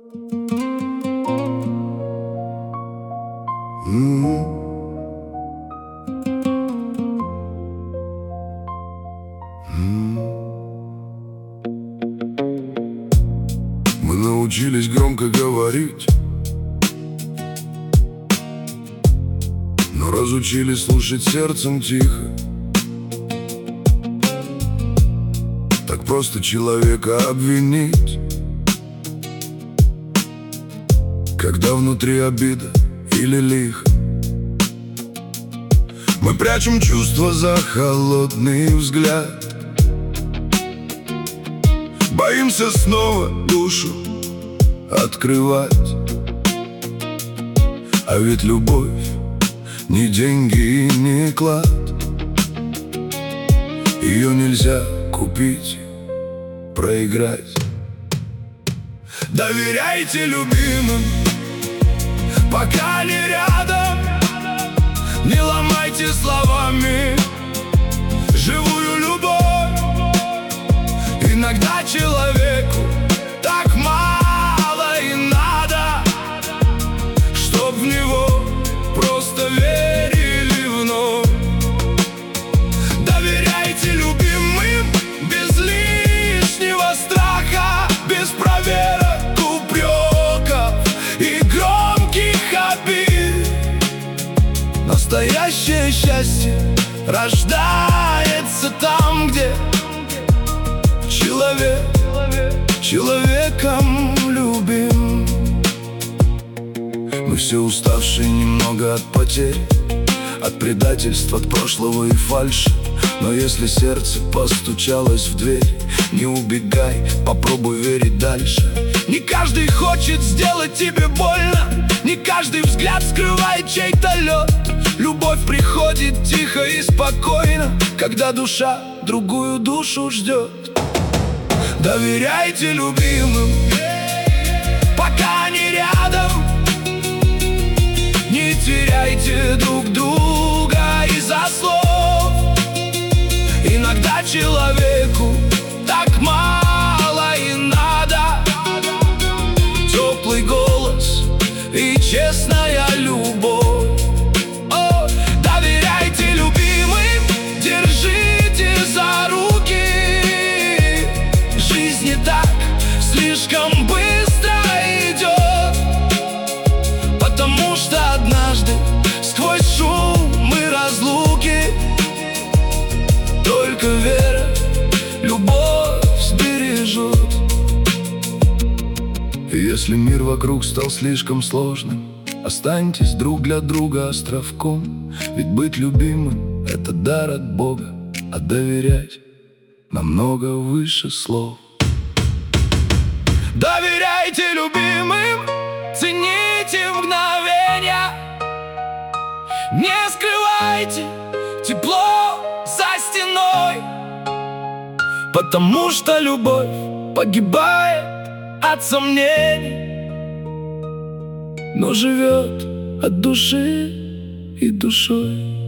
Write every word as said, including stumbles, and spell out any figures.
М-м. Мы научились громко говорить, но разучились слушать сердцем тихо. Так просто человека обвинить, когда внутри обида или лихо. Мы прячем чувства за холодный взгляд, боимся снова душу открывать. А ведь любовь не деньги и не клад, ее нельзя купить, проиграть. Доверяйте любимым, пока не рядом. Не ломайте словами живую любовь. Иногда человеку так мало и надо, чтоб в него просто верили вновь. Доверяйте любимым без лишнего страха, без проверок, упреков и громких обид. Настоящее счастье рождается там, где человек человеком любим. Мы все уставшие немного от потерь, от предательств, от прошлого и фальши. Но если сердце постучалось в дверь, не убегай, попробуй верить дальше. Не каждый хочет сделать тебе больно, не каждый взгляд скрывает чей-то лед. Любовь приходит тихо и спокойно, когда душа другую душу ждет. Доверяйте любимым, пока они рядом. Не теряйте друг друга из-за слов. Иногда человеку так мало и надо. Теплый голос и честная любовь. О, доверяйте любимым, держите за руки. Жизнь не так слишком быстро идет, потому что однажды сквозь шум и разлуки только вера, любовь сбережет. И если мир вокруг стал слишком сложным, останьтесь друг для друга островком. Ведь быть любимым — это дар от Бога, а доверять намного выше слов. Доверяйте любимым, цените мгновения. Не скрывайте тепло за стеной, потому что любовь погибает от сомнений, но живет от души и душой.